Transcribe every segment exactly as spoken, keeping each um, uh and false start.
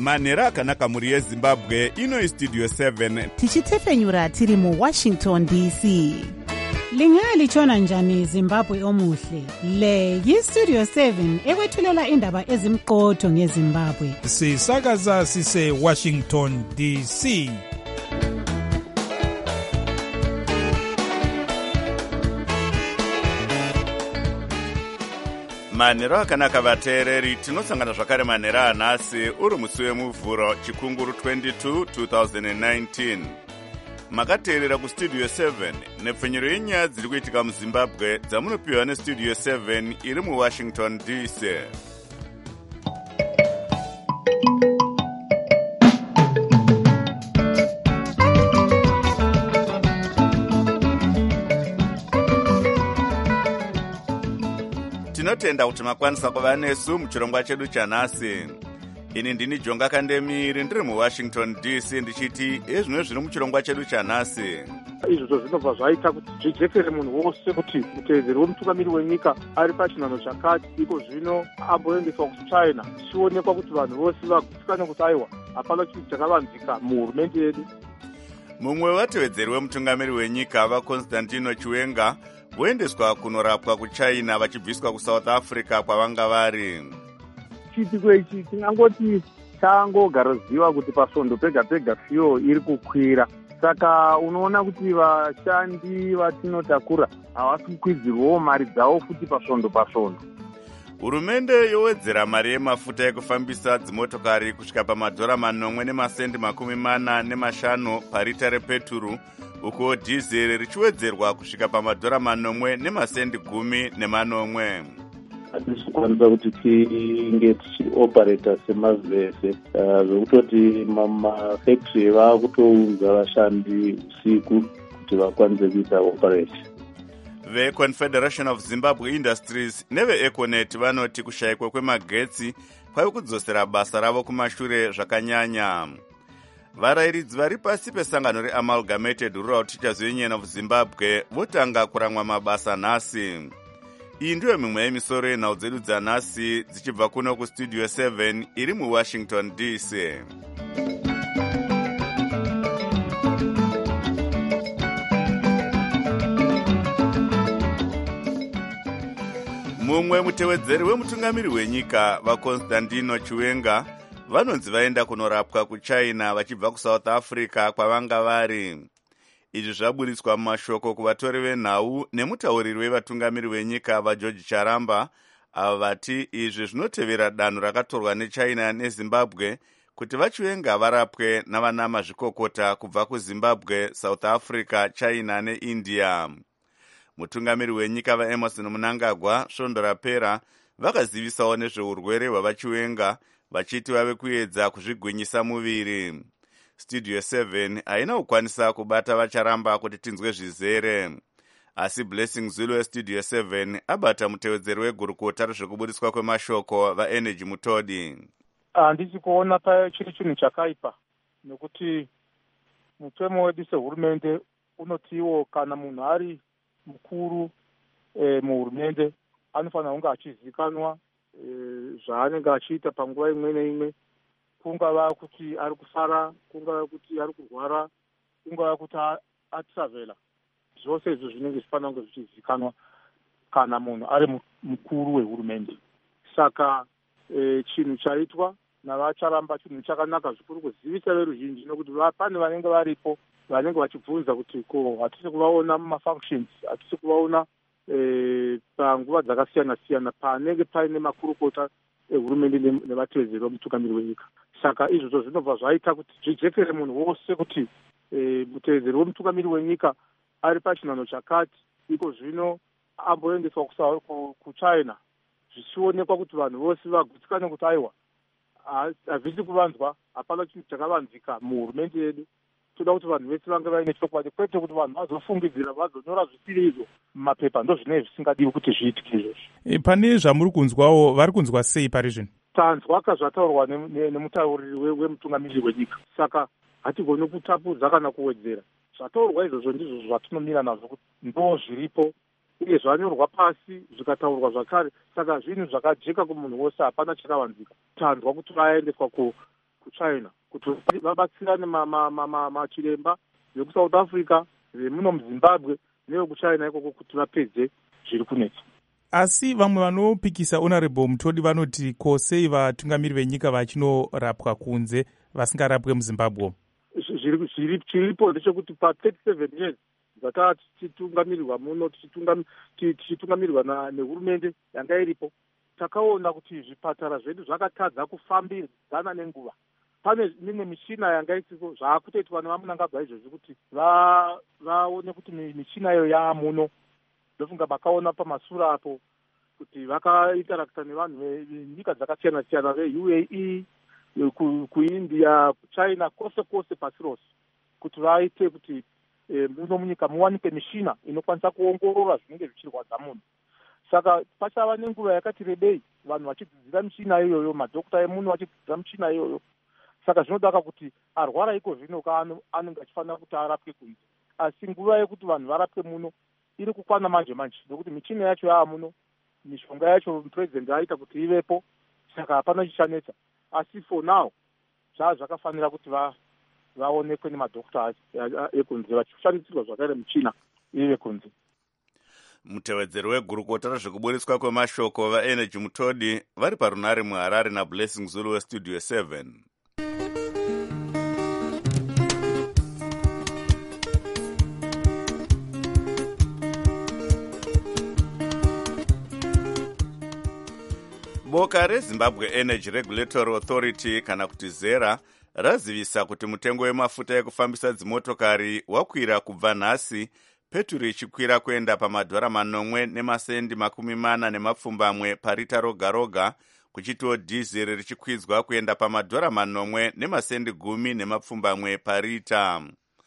manhero akanaka mhuri yezimbabwe. Ino Studio seven tichitefenyura tiri muWashington D C. Lingalitshona njani Zimbabwe omuhle? Le yiStudio seven ekwethulela indaba ezimqotho ngeZimbabwe. Sisakaza sise Washington D C. manhero akanaka vateereri, tinosangana zvakare manhero anhasi uri musi wemuvhuro chikunguru twenty-two twenty nineteen. Makateerera kuStudio seven nepfenyuro yenyaya dziri kuitika muZimbabwe dzamunopiwa neStudio seven iri muWashington D C. Tinotenda kuti makwanisa kuva nesu muchirongwa chedu chanhasi. Ini ndini Jonga Kandemiri ndiri muWashington D C ndichiti ezvino zviri muchirongwa chedu chanhasi. Izvo zvinobva zvaita kuti zvijekere munhu wose kuti mutevedzeri wemutungamiri wenyika ari pachinhano chakati, iko zvino amboendeswa kuChina zvichionekwa kuti vanhu vose vagutsikane kuti aiwa hapana chinhu chakavanzika muhurumende yedu. Mumwe wevatevedzeri wemutungamiri wenyika vaConstantino Chiwenga voendeswa kunorapwa kuChina vachibviswa kuSouth Africa kwavanga vari. Chitiko ichi tinangoti tangogaroziva kuti pasvondo pega pega fiyo iri kukwira. Saka unoona kuti vashandi vatinotakura havasi kukwidzirwawo mari dzavo futi pasvondo pasvondo. Hurumende yowedzera mari yemafuta ekufambisa dzimotokari kusvika pamadhora manomwe nemasendi makumi mana nemashanu parita repeturu, uko dhizeri richiwedzerwa kusvika pamadhora manomwe nemasendi gumi nemanomwe. Hatisi kukwanisa kuti tinge tichioperata semavhese zvekutoti mamafactory vakutoudza vashandi usiku kuti vakwanise kuita operation. VeConfederation of Zimbabwe Industries neveEconet vanoti kushayikwa kwemagetsi kwave kudzosera basa ravo kumashure zvakanyanya. Varayiridzi vari pasi pesangano reAmalgamated Rural Teachers Union of Zimbabwe votanga kuramwa mabasa nhasi. Iyi ndiyo mimwe yemisoro yenhau dzedu dzanhasi dzichibva kuno kuStudio seven iri muWashington D C. Mumwe mutevedzeri wemutungamiri wenyika vaConstantino Chiwenga vanonzi vaenda kunorapwa kuChina vachibva kuSouth Africa kwavanga vari. Izvi zvaburitswa mumashoko kuvatori venhau nemutauriri wevatungamiri wenyika vaGeorge Charamba, ava vati izvi zvinotevera danho rakatorwa neChina neZimbabwe kuti vaChiwenga varapwe navana mazvikokota kubva kuZimbabwe, South Africa, China neIndia. Mutungamiri wenyika vaEmerson Mnangagwa svondo rapera vakazivisawo nezveurwere hwavaChiwenga vachiti vave kuedza kuzvigwinyisa muviri. Studio seven haina kukwanisa kubata vacharamba kuti tinzwe zvizere. Asi Blessing Zulu weStudio seven abata mutevedzeri wegurukota rezvekubudiswa kwemashoko vaEnergy Mutodi. Handisi kuona pachiri chinhu chakaipa, nekuti mutemo wedu sehurumende unotiwo kana munhu ari mukuru e, muhurumende anofanira kunge achizikanwa e, zvaanenge achiita panguva imwe neimwe, kungava kuti ari kufara, kungava kuti ari kurwara, kungava kuti atravela. Zvose izvo zvinenge zvifanira kunge zvichizikanwa kana munhu ari mukuru wehurumende. Saka e, chinhu chaitwa navacharamba chinhu chakanaka zvikuru kuzivisa veruzhinji, nokuti pane vanenge varipo vanenge vachibvunza kuti ko hatisi kuvaona mumafunctions, hatisi kuvaona e, panguva dzakasiyana siyana panenge paine makurukota ehurumende nevatevedzeri vemutungamiri wenyika. Saka izvozvo zvinobva zvaita kuti zvijekere munhu wose kuti e, mutevedzeri wemutungamiri wenyika ari pachinhano chakati, iko zvino amboendeswa kuChina zvichionekwa kuti vanhu vose vagutsikane kuti aiwa hazvisi kuvanzwa, hapana chinhu chakavanzika muhurumende yedu. Toda kuti vanhu vese vange vaine chokwadi, kwete kuti vanhu vazofungidzira vazonyora zvisiri izvo mumapepa. Ndo zvinenge zvisingadiwi kuti zviitike izvozvo. E, pane zvamuri kunzwawo, vari kunzwa sei pari zvino? Tanzwa kazvataurwa nemutauriri wemutungamiri wenyika, saka hatigoni kutapudza kana kuwedzera. Zvataurwa izvozvo ndizvo zvatinomira nazvo kuti ndo zviripo, uye zvanyorwa pasi zvikataurwa zvakare. Saka zvinhu zvakajeka kumunhu wose, hapana chakavanzika. Tanzwa kuti vaendeswa kuchina kuti vabatsirane machiremba vekusouth africa, vemuno muzimbabwe nevekuchina ikoko kuti vapedze zviri kunetsa. Asi vamwe vanopikisa honorable Mutodi vanoti ko sei vatungamiri venyika vachinorapwa kunze vasingarapwe muZimbabwe? Chiripo ndechekuti pa thirty-seven years dzata tichitungamirirwa muno tichitungamirirwa nehurumende yanga iripo, takaona kuti zvipatara zvedu zvakatadza kufambidzana nenguva. Pane mimwe michina yanga isipo, zvaakutoitwa nevamunangagwa izvozvi kuti vaone kuti michina iyo yaamuno. Ndofunga vakaona pamasura apo kuti vakaintarakta nevanhu venyika dzakasiyana siyana ve-U A E, kuindia, kuchina, kwose kwose pasi rose, kuti vaite kuti muno munyika muwanikwe mishina inokwanisa kuongorora zvinenge zvichirwadza munhu. Saka pachava nenguva yakati rebei vanhu vachidzidzira mishina iyoyo, madhokota emunhu vachidzidzira mishina iyoyo. Saka zvinodaka kuti arwara iko zvino anenge achifanira kuti arapwe kunze, asi nguva yekuti vanhu varapwe muno iri kukwana manje manje, nokuti michina yacho yaamuno, mishonga yacho president aita kuti ivepo, saka hapana chichanetsa. Asi for now zvaa zvakafanira kuti vaonekwe nemadhokota ekunze vachishandisirwa zvakaire michina ive kunze. Mutevedzeri wegurukota rezvekuburiswa kwemashoko vaenergy Mutodi vari parunare muHarare naBlessing Zulu westudio seven. Boka reZimbabwe Energy Regulatory Authority kana kuti ZERA razivisa kuti mutengo wemafuta ekufambisa dzimotokari wakwira kubva nhasi, peturu ichikwira kuenda pamadhora manomwe nemasendi makumi mana nemapfumbamwe parita roga roga, kuchitiwo dhizeri richikwidzwa kuenda pamadhora manomwe nemasendi gumi nemapfumbamwe parita.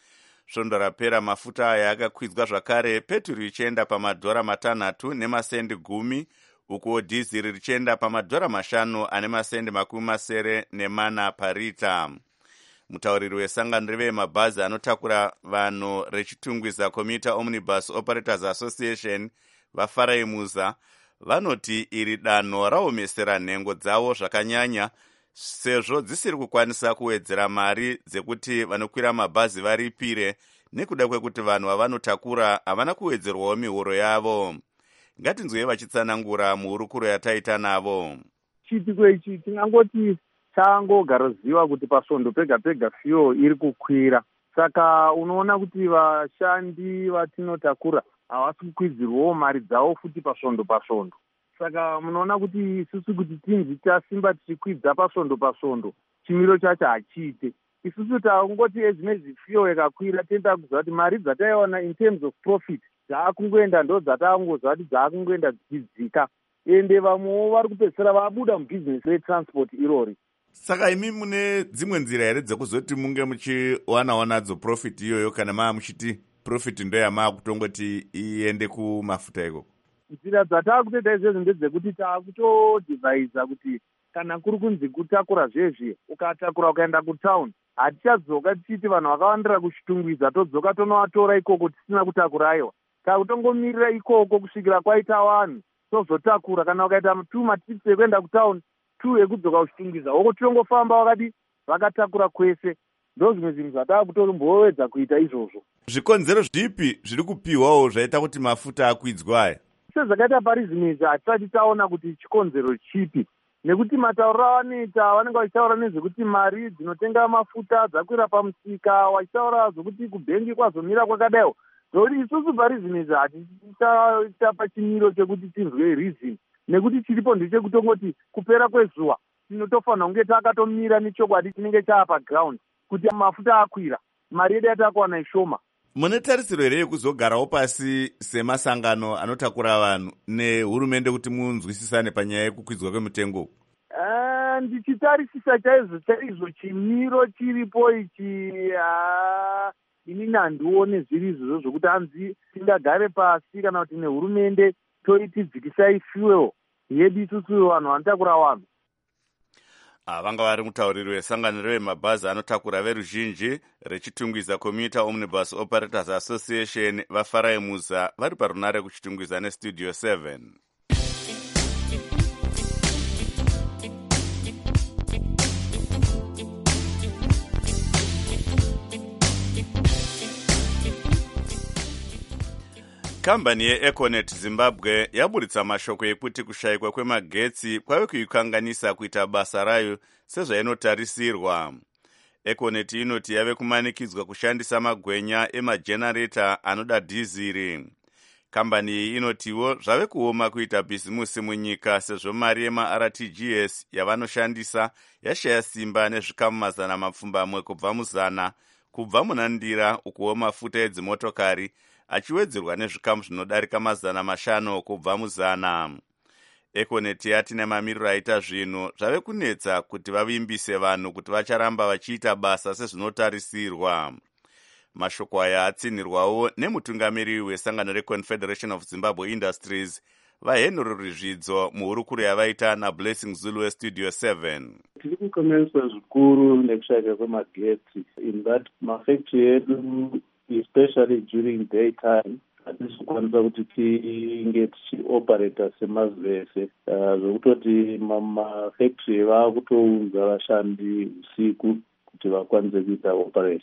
Svondo rapera mafuta aya akakwidzwa zvakare, peturu ichienda pamadhora matanhatu nemasendi gumi, uko dhizeri richienda pamadhora mashanu ane masendi makumi masere nemana parita. Mutauriri wesangano revemabhazi anotakura vanhu rechitungwiza Commuter Omnibus Operators Association vaFarai Musa vanoti iri danho raomesera nhengo dzavo zvakanyanya, sezvo dzisiri kukwanisa kuwedzera mari dzekuti vanokwira mabhazi varipire, nekuda kwekuti vanhu vavanotakura havana kuwedzerwawo mihoro yavo. Ngatinzwei vachitsanangura muhurukuro yataita navo. Chitiko ichi tingangoti tangogaroziva kuti pasvondo pega pega fuel iri kukwira. Saka unoona kuti vashandi vatinotakura havasi kukwidzirwawo mari dzavo futi pasvondo pasvondo. Saka munoona kuti isusu kuti tinzi tasimba tichikwidza pasvondo pasvondo, chimiro chacho hachiite. Isusu tangoti ezvinezvi fuel yakakwira tenda kuziva kuti mari dzataiona in terms of profit dzaakungoenda ndo dzataangozva kuti dzaakungoenda dzichidzika, ende vamwewo vari kupedzisira vabuda mubhizinesi retransport irori. Saka imi mune dzimwe nzira here dzekuzoti munge muchiwanawo nadzo profit iyoyo, kana maa muchiti profit ndoyamaa kutongoti iende kumafuta ikoko? Nzira dzataakutoita izvezvi ndedzekuti taakutodhivhaiza kuti kana kuri kunzi kutakura zvezvi, ukatakura ukaenda kutauni, hatichadzoka tichiti vanhu vakawandira kuchitungwiza todzoka tonovatora ikoko tisina kutakurayiwa. Takutongomirira ikoko kusvikira kwaita vanhu tozotakura. Kana ukaita two matrips ekuenda kutauni, two ekudzoka kuchitungwiza, woko tongofamba wakadi vakatakura kwese. Ndo zvimwe zvinhu zvatakutombowedza kuita izvozvo. Zvikonzero zvipi zviri kupiwawo zvaita kuti mafuta akwidzwa aya? Sezvakaita parizvinezvi hatisati taona kuti chikonzero chipi, nekuti matauriro avanoita vanenge vachitaura nezvekuti mari dzinotenga mafuta dzakwira pamusika, vachitaura zvokuti kubhengi kwazomira kwakadaiwo. Zvokuti isusu parizvinezvi hatitapa chimiro chekuti tinzwe reason, nekuti chiripo ndechekutongoti kupera kwezuva tinotofanira kunge takatomira nechokwadi chinenge chaa paground kuti mafuta akwira, mari yedu yatakuwana ishoma. Mune tarisiro here yekuzogarawo pasi semasangano anotakura vanhu nehurumende kuti munzwisisane panyaya yekukwidzwa kwemutengo? Uh, ndichitarisisa chaizvo chaizvo chimiro chiripo ichi, uh, inini handione zviri izvozvo zvokuti hanzi tingagare pasi kana kuti nehurumende toitidzikisai fuel yedu isusu vanhu vanotakura vanhu. Vanga vari mutauriri wesangano revemabhazi anotakura veruzhinji rechitungwiza Commuter Omnibus Operators Association vaFarai Musa vari parunare kuchitungwiza nestudio seven. kambani yeEconet Zimbabwe yaburitsa mashoko ekuti kushayikwa kwemagetsi kwave kuikanganisa kuita basa rayo sezvainotarisirwa. Econet inoti yave kumanikidzwa kushandisa magwenya emajenareta anoda dhiziri. Kambani iyi inotiwo zvave kuoma kuita bhizimusi munyika sezvo mari yema-R T G S yavanoshandisa yashaya simba nezvikamu mazana mapfumbamwe kubva muzana kubva muna ndira ukuwo mafuta edzimotokari achiwedzerwa nezvikamu zvinodarika mazana mashanu kubva muzana. Econet yati nemamiriro aita zvinhu zvave kunetsa kuti vavimbise vanhu kuti vacharamba vachiita basa sezvinotarisirwa. Mashoko aya atsinirwawo nemutungamiri wesangano reConfederation of Zimbabwe Industries vaHenry Rizvidzo muhurukuro yavaita naBlessing Zulu weStudio seven. Tiri kukanganiswa zvikuru nekushayika kwemagetsi in that mafactory edu especially during daytime hatisi kukwanisa kuti tinge tichioperata semazvese zvokutoti mamafactory vaakutounza vashandi usiku kuti vakwanise kuita operate.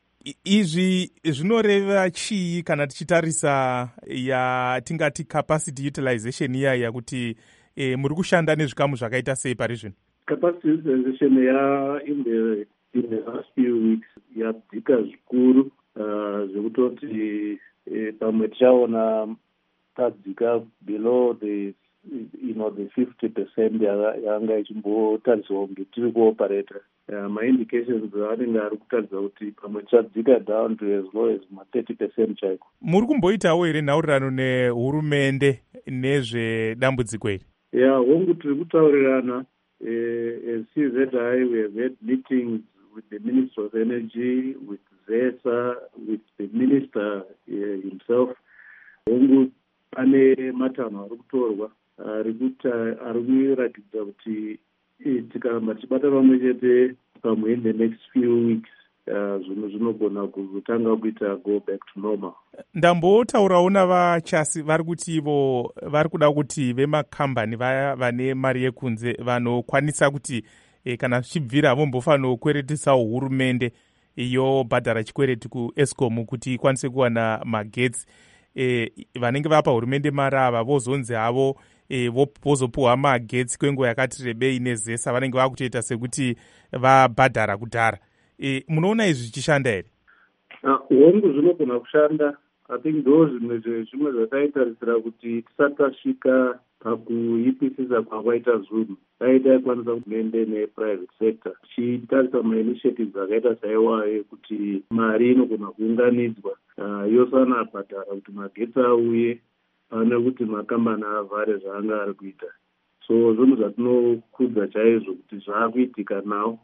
Izvi zvinoreva chii kana tichitarisa yatingati capacity utilization iya yakuti e, muri kushanda nezvikamu zvakaita sei pari zvino? Capacity utilization ya in the in the last few weeks yadzika zvikuru uh, zvekutoti e, pamwe tichaona tadzika below the you know the fifty percent yanga ichimbotariswa kunge tiri kuoperata. Uh, ma-indications anenge ari kutaridza kuti pamwe tichadzika down to as low as ma-thirty percent chaiko. Muri kumboitawo here nhaurirano nehurumende nezvedambudziko iri? Yeah, hongu tiri kutaurirana. Uh, as C Z I, we have had meetings with the Minister of Energy, with ZESA, with the Minister uh, himself. Hongu pane matanho ari kutorwa ari kuratidza kuti tikaramba tichibata pamwe chete pamwe in the next few weeks zvinhu zvinogona kutanga kuita go back to normal. Ndambotaurawo navachasi vari kuti ivo vari kuda kuti vemakambani vaya vane mari yekunze vanokwanisa kuti e, kana zvichibvira vombofanira kukweretisawo hurumende yobhadhara chikwereti kuEscom kuti ikwanise kuwana magetsi. E, vanenge vapa hurumende mari ava vozonzi havo e, vozopuhwa magetsi kwenguva yakati rebei nezesa vanenge vakutoita sekuti vabhadhara kudhara. E, munoona izvi zvichishanda here? Hongu uh, zvinogona kushanda. I think ndo zvimwe zvimwe zvataitarisira kuti tisati tasvika pakuipisisa kwakaita zvinhu taita ikwanisa hurumende neprivate sector tichitarisa mainitiatives akaita saiwayo kuti mari inogona kuunganidzwa uh, yosana bhadhara kuti magetsi auye pane kuti makambani avhare zvaanga ari kuita. So zvinhu zvatinokudza chaizvo kuti zvaakuitika nawo.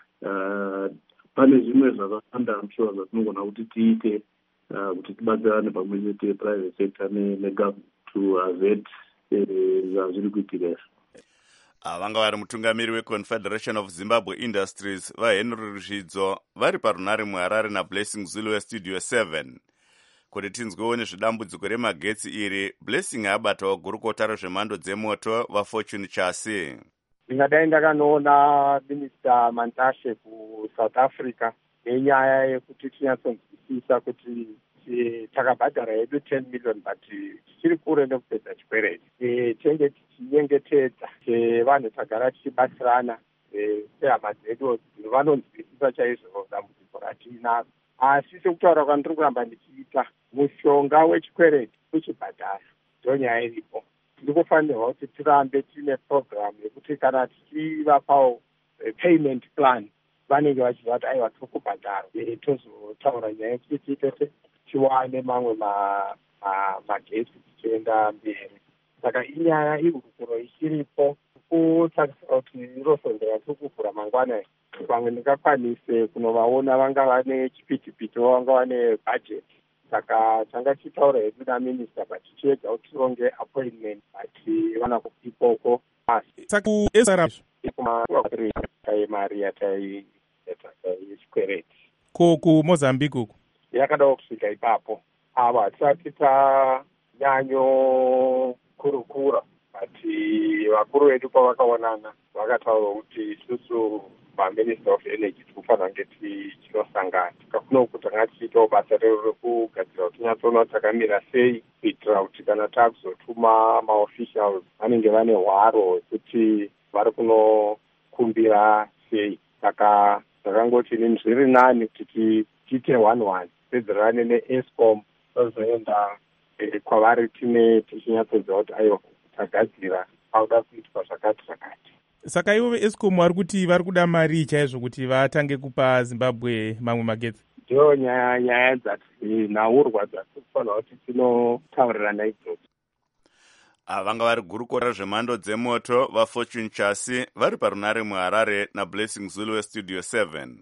Uh, pane zvimwe zvakawanda amushuwa zvatinogona kuti tiite uh, kuti tibatsirane pamwe chete private sector negovernment to avert zvazviri kuitika izvo. Vanga vari mutungamiri weConfederation of Zimbabwe Industries vaHenry Rizvidzo vari parunare muHarare naBlessing Zulu weStudio seven. Kuti tinzwewo nezvedambudziko remagetsi iri, Blessing abatawo gurukota rezvemhando dzemoto vaFortune Chasi. Ndingadai ndakanoona Minister Mantashe kuSouth Africa nenyaya yekuti tinyatsonzwisisa kuti takabhadhara yedu ten million but tichiri kure nekupedza chikwereti. Tenge tichinyengetedza sevanhu tagara tichibatsirana sehama dzedu vanonzwisisa chaizvo dambudziko ratinaro. Asi sekutaura kwandiri kuramba ndichiita mushonga wechikwereti kuchibhadhara ndonyaya iripo. Tiri kufanirwa kuti tirambe tiine program yekuti kana tichivapawo payment plan vanenge vachiziva kuti aiwa tiri kubhadhara tozotaura nyaya yekuti tiite tiwane mamwe magetsi tichienda mberi. Saka inyaya ihurukuro ichiripo kutarisa kuti irosondera tiri kuvhura mangwana pamwe ndingakwanise kunovaona vanga vane chipitipiti vanga vane budget. Saka tanga tichitaura hedu naminista but tichiedza kuti tironge appointment but vana ikoko asi saka kuesara mari yechikwereti ko kuMozambique uko yakadawo kusvika ipapo. Ava hatisati tanyanyokurukura but vakuru vedu pavakaonana vakataura kuti isusu maminister of energy tikufanira kunge tichinosangana tikafuna kuti tanga tichiitawo basa rero rekugadzira kuti tinyatsoona kuti takamira sei kuitira kuti kana takuzotuma maofficials vanenge vane hwaro kuti vari kunokumbira sei. Saka takangoti nini zviri nani kuti tiite one one pedzerane neEscom tozoenda kwavari tine tichinyatsodza kuti aiwa tagadzira pauda kuitwa zvakati zvakati. Saka ivo veEscom vari kuti vari kuda mari chaizvo kuti vatange kupa Zimbabwe mamwe magetsi? Ndiyo nyaya nyaya dzatinhaurwa dzatinofanira kuti tinotaurirana idzodzo. Vanga vari gurukota zvemhando dzemoto vaFortune Chasi vari parunare muHarare naBlessing Zulu weStudio seven.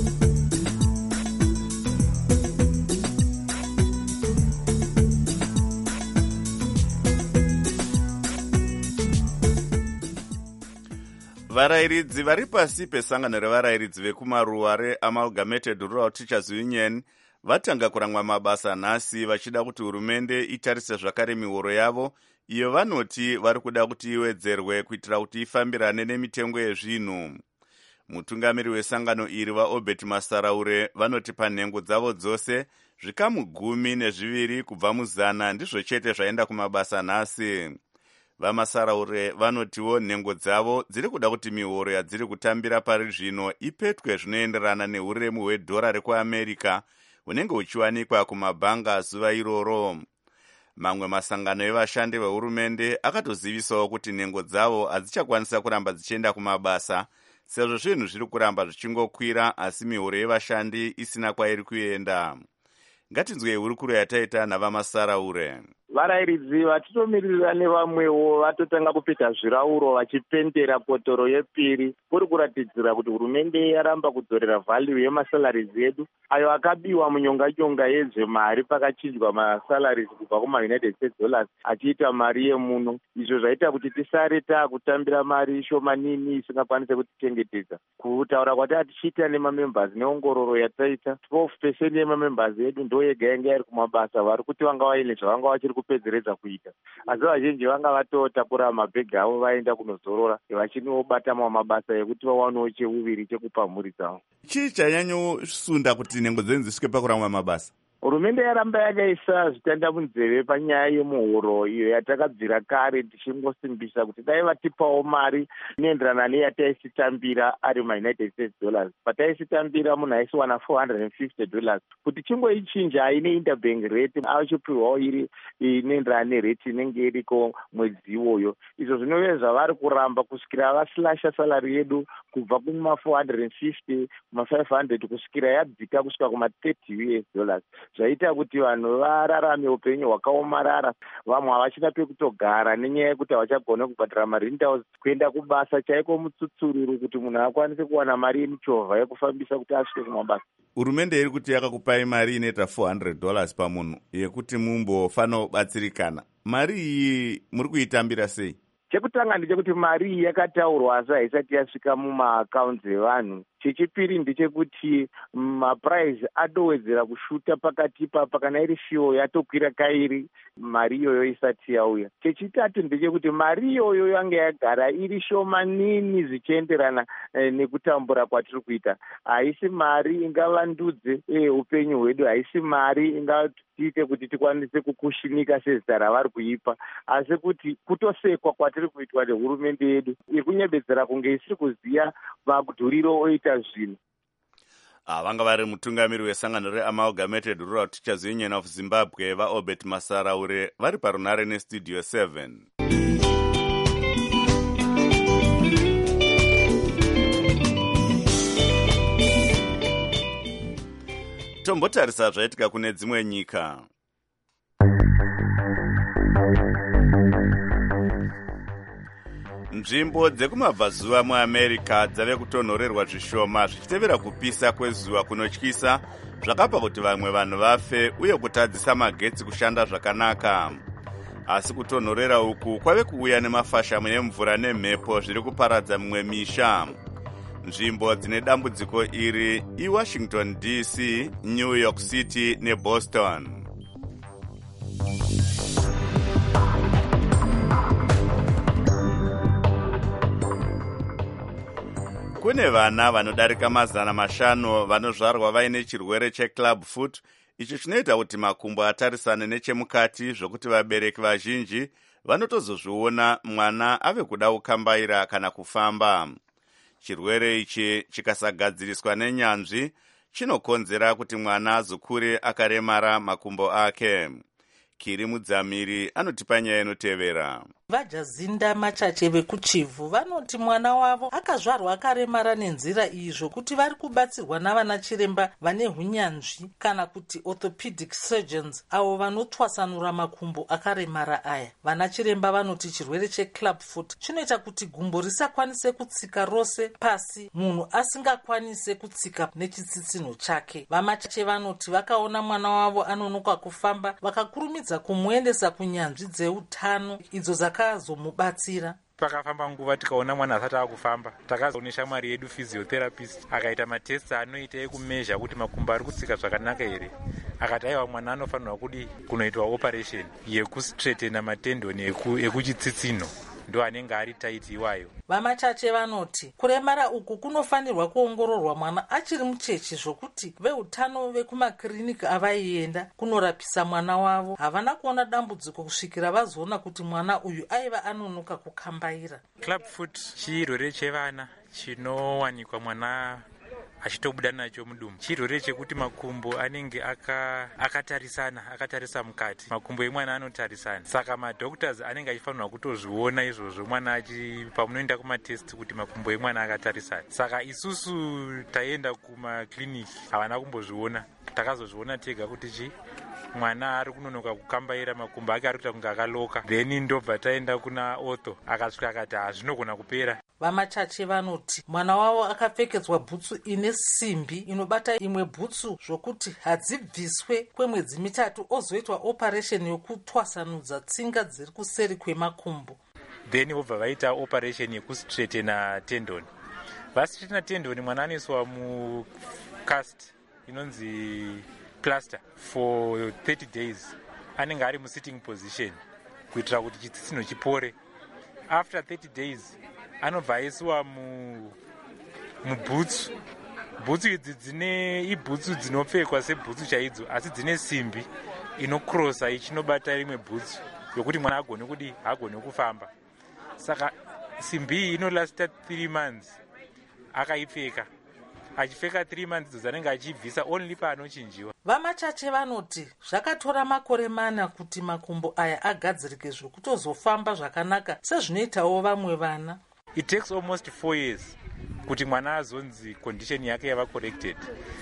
Varayiridzi vari pasi pesangano revarayiridzi vekumaruwa reAmalgamated Rural Teachers Union vatanga kuramwa mabasa nhasi vachida kuti hurumende itarise zvakare mihoro yavo iyo vanoti vari kuda kuti iwedzerwe kuitira kuti ifambirane nemitengo yezvinhu. Mutungamiri wesangano iri vaObert Masaraure vanoti panhengo dzavo dzose zvikamu gumi nezviviri kubva muzana ndizvo chete zvaenda kumabasa nhasi. VaMasaraure vanotiwo nhengo dzavo dziri kuda kuti mihoro yadziri kutambira pari zvino ipetwe zvinoenderana neuremu hwedhora rekuAmerica hunenge huchiwanikwa kumabhanga zuva iroro. Mamwe masangano evashandi vehurumende akatozivisawo kuti nhengo dzavo hadzichakwanisa kuramba dzichienda kumabasa sezvo zvinhu zviri kuramba zvichingokwira asi mihoro yevashandi isina kwairi kuenda. Ngatinzwei hurukuro yataita navaMasaraure. Varayiridzi vatitomirira nevamwewo vatotanga kupita zvirauro vachipendera kotoro yepiri kuri kuratidzira kuti hurumende yaramba kudzorera value yemasalaries edu ayo akabiwa munyonga-nyonga yezvemari pakachinjwa masalaries kubva kuma-United States dollars achiita mari yemuno. Izvo zvaita kuti tisare taakutambira mari shomanini isingakwanise kutichengetedza. Kutaura kwati tichiita nemamembers neongororo yataita twelve percent yemamembers edu ndo yega yanga iri kumabasa vari kuti vanga vaine zvavanga vachiri kupedzeredza kuita asi vazhinji vanga vatotakura mabhegi avo vaenda kunozorora vachinobata mamwe mabasa ekuti vawanewo cheuviri chekupa mhuri dzavo. Chii chanyanyosunda kuti nhengo dzenyu dzisvike pakuramwa mabasa? Hurumende yaramba yakaisa zvitanda munzeve panyaya yemuhoro iyo yatakabvira kare tichingosimbisa kuti dai vatipawo mari inoenderana neyataisitambira ari ma-United States dollars. Pataisitambira munhu aisiwana four hundred fifty dollars kuti chingoichinja ine interbank rate achipiwawo iri inoenderana nerate inenge iriko mwedzi iwoyo. Izvo zvinove zvavari kuramba kusvikira vaslasha salary yedu kubva kuma four hundred fifty kuma five hundred kusvikira yadzika kusvika kuma thirty U S dollars. Zvaita kuti vanhu vararame upenyu hwakaomarara, vamwe havachina pekutogara nenyaya yekuti havachagone kubhadhara marindausi kuenda kubasa chaiko mutsutsuru kuti munhu akwanise kuwana mari yemuchovha yekufambisa kuti asvike kumabasa. Hurumende iri kuti yakakupai mari inoita four hundred dollars pamunhu yekuti mumbofana kubatsirikana. Mari iyi muri kuitambira sei? Chekutanga ndechekuti mari iyi yakataurwa asi haisati yasvika mumaakaunti evanhu. Chechipiri ndechekuti mapuraizi adowedzera kushuta pakati papa kana iri fiyo yatokwira kairi mari iyoyo isati yauya. Chechitatu ndechekuti mari iyoyo yange yagara iri shomanini zvichienderana eh, nekutambura kwatiri kuita. Haisi mari ingavandudze eh, upenyu hwedu, haisi mari ingatiite kuti tikwanise kukushinika sezita ravari kuipa, asi kuti kutosekwa kwatiri kuitwa nehurumende yedu iri kunyebedzera kunge isiri kuziya madhuriro oita zvinhu. Vanga vari mutungamiri wesangano reAmalgamated Rural Teachers Union of Zimbabwe vaObert Masaraure vari parunare neStudio seven. Tombotarisa zvaitika kune dzimwe nyika. Nzvimbo dzekumabvazuva muAmerica dzave kutonhorerwa zvishoma zvichitevera kupisa kwezuva kunotyisa zvakapa kuti vamwe vanhu vafe uye kutadzisa magetsi kushanda zvakanaka. Asi kutonhorera uku kwave kuuya nemafashamu emvura nemhepo zviri kuparadza mimwe misha. Nzvimbo dzine dambudziko iri iWashington D C, New York City neBoston. kune vana vanodarika mazana mashanu vanozvarwa vaine chirwere checlub foot, ichi chinoita kuti makumbo atarisane nechemukati zvokuti vabereki vazhinji vanotozozviona mwana ave kuda kukambaira kana kufamba. Chirwere ichi chikasagadziriswa nenyanzvi chinokonzera kuti mwana azokure akaremara makumbo ake. Kiri Mudzamiri anotipa nyaya inotevera. Vajazinda Machache vekuchivhu vanoti mwana wavo akazvarwa akaremara nenzira iyi zvokuti vari kubatsirwa navana chiremba vane hunyanzvi kana kuti orthopedic surgeons avo vanotwasanura makumbo akaremara aya. Vana chiremba vanoti chirwere checlub foot chinoita kuti gumbo risakwanise kutsika rose pasi, munhu asingakwanise kutsika nechitsitsino chake. Vamachache vanoti vakaona mwana wavo anonoka kufamba vakakurumidza kumuendesa kunyanzvi dzeutano idzo dzakazomubatsira. Pakafamba nguva tikaona mwana asati akufamba, takazoona shamwari yedu physiotherapist akaita matest anoita ekumezha kuti makumbo ari kutsika zvakanaka here. Akati aiwa mwana anofanirwa kudi kunoitwa operation yekustraightena matendoni ekuchitsitsino, ndo anenge ari tight iwayo. Vamachache vanoti kuremara uku kunofanirwa kuongororwa mwana achiri mucheche zvokuti veutano vekumakiriniki avaienda kunorapisa mwana wavo havana kuona dambudziko kusvikira vazoona kuti mwana uyu aiva anonoka kukambaira. Club foot chirwere chevana chinowanikwa mwana achitobuda nacho mudumbu. Chirwere chekuti makumbo anenge aka akatarisana akatarisa mukati, makumbo emwana anotarisana. Saka madoctors anenge achifanirwa kutozviona izvozvo mwana achi pamunoenda kumatest kuti makumbo emwana akatarisana. Saka isusu taenda kumakliniki havana kumbozviona, takazozviona tega kuti chi mwana ari kunonoka kukambaira makumbo ake ari kuita kunge akaloka. Then ndobva taenda kuna ortho akasvika akati hazvinogona kupera. Vamachache vanoti mwana wavo akapfekedzwa bhutsu ine simbi inobata imwe bhutsu zvokuti hadzibviswe kwemwedzi mitatu ozoitwa operation yokutwasanudza tsinga dziri kuseri kwemakumbo. Then vobva vaita operation yekustraightena tendon. Vastraightena tendon mwana anoiswa mucast inonzi plaster for thirty days. Anenge ari musitting position kuitira kuti chitsitsino chipore. After thirty days anobva aiswa mu mubhutsu. Bhutsu idzi dzine ibhutsu dzinopfekwa sebhutsu chaidzo asi dzine simbi inokrosa ichinobata rimwe bhutsu yokuti mwana agone kudi agone kufamba. Saka simbi iyi inolasta three months akaipfeka. Achipfeka three months idzo dzanenge achibvisa only paanochinjiwa. Vamachache vanoti zvakatora makore mana kuti makumbo aya agadzirike zvokutozofamba zvakanaka sezvinoitawo vamwe vana. It takes almost four years kuti mwana azonzi condition yake yava corrected.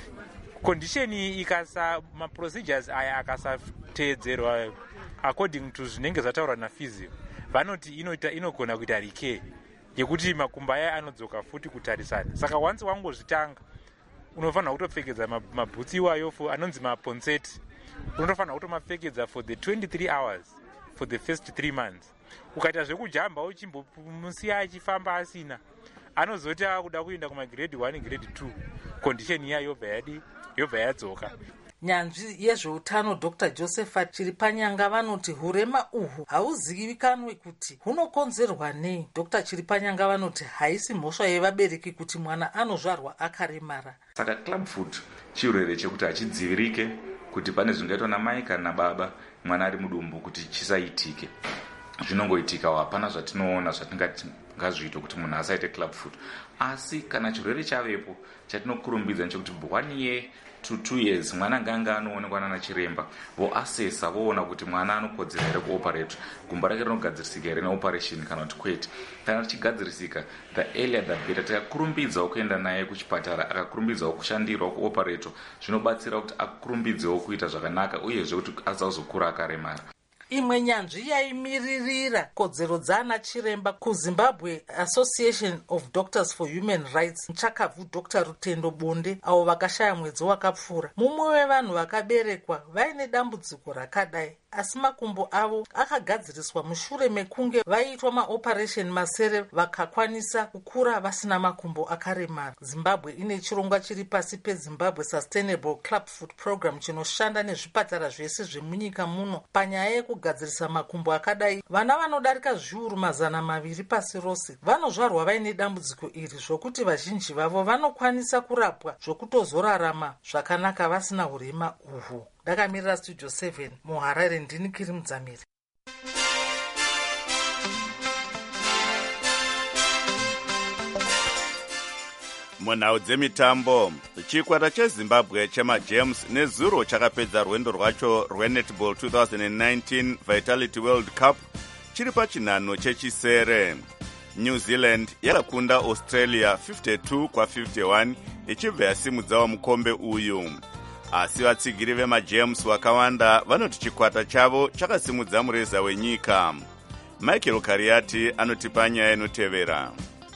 Condition ikasa maprocedures aya akasateedzerwa according to zvinenge zvataurwa naphysio, vanoti inoita inogona kuita recare yekuti makumbo aya anodzoka futi kutarisana. Saka once wangozvitanga unofanira kutopfekedza mabhutsi iwayo anonzi maponseti. Unofanira kutomapfekedza for the twenty-three hours for the first three months. Ukaita zvekujamba uchimbomusiya achifamba asina, anozoti akuda kuenda kumagrade one grade two, condition iya yobva yadi yobva yadzoka. Nyanzvi yezveutano Doctor Josephat Chiripanyanga vanoti hurema uhu hauzivikanwi kuti hunokonzerwa nei. Doctor Chiripanyanga vanoti haisi mhosva yevabereki kuti mwana anozvarwa akaremara. Saka club foot chirwere chekuti hachidzivirike kuti pane zvingaitwa namai kana baba mwana ari mudumbu kuti chisaitike. Zvinongoitika hapana zvatinoona zvatingati ngazviite kuti munhu asaite club foot. Asi kana chirwere chavepo chatinokurumbidza nechekuti one year to two years mwana nganga anoonekwa nana chiremba voasesa voona kuti mwana anokodzera here kuoperate, gumbo rake rinogadzirisika here neoperation kana kuti kwete. Kana richigadzirisika the earlier the better. Tikakurumbidzawo kuenda naye kuchipatara akakurumbidzawo kushandirwa kuoperate zvinobatsira kuti akurumbidzewo kuita zvakanaka uyezve kuti azazokura akaremara. Imwe nyanzvi yaimiririra kodzero dzana chiremba kuZimbabwe Association of Doctors for Human Rights Nchakabvu Doctor Rutendo Bonde avo vakashaya mwedzi wakapfuura. Mumwe wevanhu vakaberekwa vaine dambudziko rakadai. asi makumbo avo akagadziriswa mushure mekunge vaiitwa maoperation masere vakakwanisa kukura vasina makumbo akaremara. Zimbabwe ine chirongwa chiri pasi peZimbabwe Sustainable Club Food Program chinoshanda nezvipatara zvese zvemunyika muno panyaya yekugadzirisa makumbo akadai. Vana vanodarika zviuru mazana maviri pasi rose vanozvarwa vaine dambudziko iri, zvokuti vazhinji vavo vanokwanisa kurapwa zvokutozorarama zvakanaka vasina urema uhwu. Ndakamirira Studio seven muHarare, ndini Kiri Mudzamiri. munhau dzemitambo, chikwata chezimbabwe chemajames nezuro chakapedza rwendo rwacho rwenetball twenty nineteen Vitality World Cup chiri pachinhano chechisere. New Zealand yakakunda Australia fifty-two kwa fifty-one ichibva yasimudzawo mukombe uyu, asi vatsigiri vemajames vakawanda vanoti chikwata chavo chakasimudza mureza wenyika. Michael Kariati anotipa nyaya inotevera.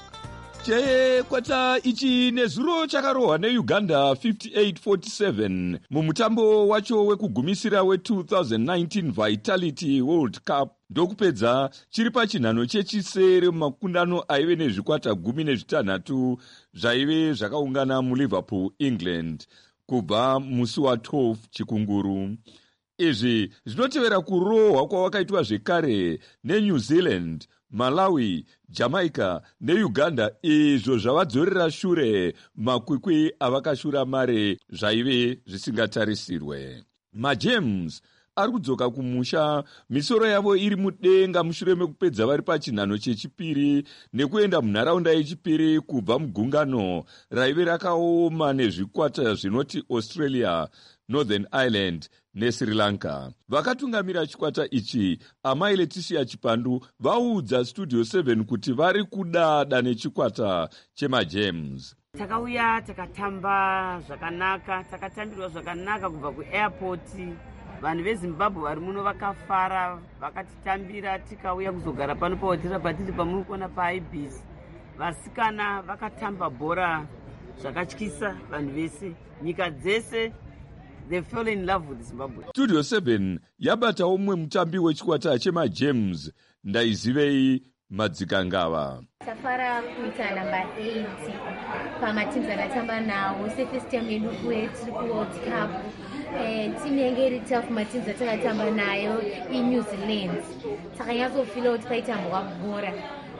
Chikwata ichi nezuro chakarohwa neUganda fifty-eight forty-seven mumutambo wacho wekugumisira we-twenty nineteen Vitality World Cup ndokupedza chiri pachinhano chechisere mumakundano aive nezvikwata gumi nezvitanhatu zvaive zvakaungana muLiverpool, England kubva musi wa12 chikunguru. Izvi zvinotevera kurohwa kwawakaitwa zvekare neNew Zealand, Malawi, Jamaica neUganda, izvo zvavadzorera shure makwikwi avakashura mare zvaive zvisingatarisirwe. Majames ari kudzoka kumusha misoro yavo iri mudenga mushure mekupedza vari pachinhano chechipiri nekuenda munharaunda yechipiri kubva mugungano raive rakaoma nezvikwata zvinoti Australia, Northern Ireland neSri Lanka. Vakatungamira chikwata ichi Amai Leticia Chipandu vaudza Studio seven kuti vari kudada nechikwata chemajames. Takauya takatamba zvakanaka, takatambirwa zvakanaka kubva kuairport. Vanhu veZimbabwe vari muno vakafara, vakatitambira tikauya kuzogara pano pahotera patiri pamuri kuona paIbis. Vasikana vakatamba bhora zvakatyisa vanhu vese, nyika dzese. They fell in love with Zimbabwe. Studio seven yabata umwe mutambi wechikwata chemajames, Ndaizivei Madzikangava. Safara kuita number eight pamateams anatamba nawo first time yedu kwetu World Cup. Eh, timu yange iri tough mateams atakatamba nayo iNew Zealand. Takanyazofila kuti paitambwa bhora.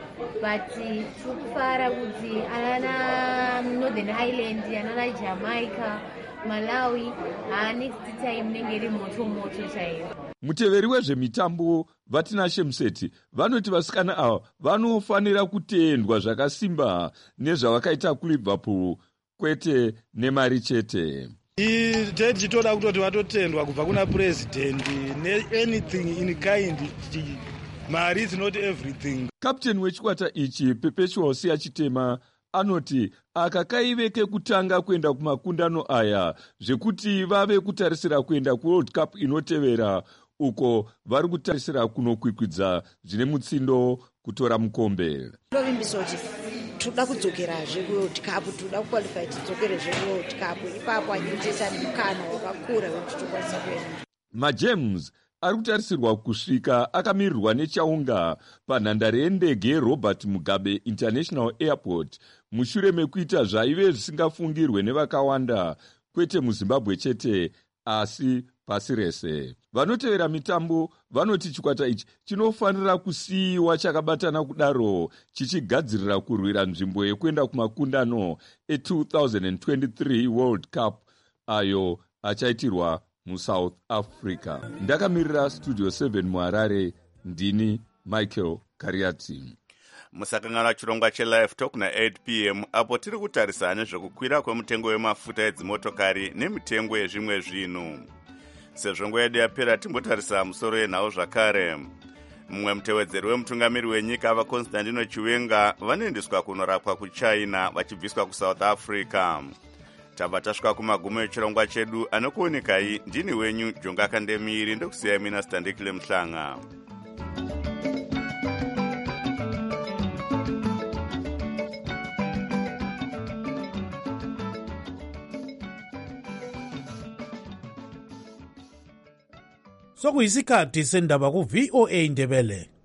But tikufara kuti ana Northern Ireland, ana Jamaica, Malawi, uh, next time nengeri moto moto chaiyo. Muteveri wezvemitambo Vatinashe Museti vanoti vasikana ava vanofanira kutendwa zvakasimba nezvavakaita kuLiverpool, kwete nemari chete. Tedi chitoda kutoti vatotendwa kubva kuna president ne-anything in kind. Mari is not everything. Captain wechikwata ichi Perpetual Siya Chitema anoti aka kaive kekutanga kuenda kumakundano aya zvekuti vave kutarisira kuenda kuWorld Cup inotevera, uko vari kutarisira kunokwikwidza zvine mutsindo kutora mukombe. Tovimbisa kuti toda kudzokerazve kuWorld Cup, toda kuqualify tidzokerezve kuWorld Cup, ipapo anyitisa mukana wakakura wekuti tokwanisa kuenda. Majames ari kutarisirwa kusvika akamirirwa nechaunga panhandare yendege Robert Mugabe International Airport mushure mekuita zvaive zvisingafungirwe nevakawanda, kwete muZimbabwe chete asi pasi rese. Vanotevera mitambo vanoti chikwata ichi chinofanira kusiyiwa chakabatana kudaro chichigadzirira kurwira nzvimbo yekuenda kumakundano e-twenty twenty-three World Cup ayo achaitirwa muSouth Africa. Ndakamirira Studio seven muHarare, ndini Michael Kariati. Musakangana chirongwa cheLive Talk na eight p m apo tiri kutarisa nezvekukwira kwemutengo wemafuta edzimotokari nemitengo yezvimwe zvinhu. Sezvo nguva yedu yapera timbotarisa musoro yenhau zvakare. Mumwe mutevedzeri wemutungamiri wenyika vaConstantino Chiwenga vanoendeswa kunorapwa kuChina vachibviswa kuSouth Africa. Tabva tasvika kumagumo echirongwa chedu, anokuonekai ndini wenyu Jonga Kandemiri, ndokusiyai mina Standekile Mhlanga. sokuyisikhathi sendaba ku-V O A Ndebele.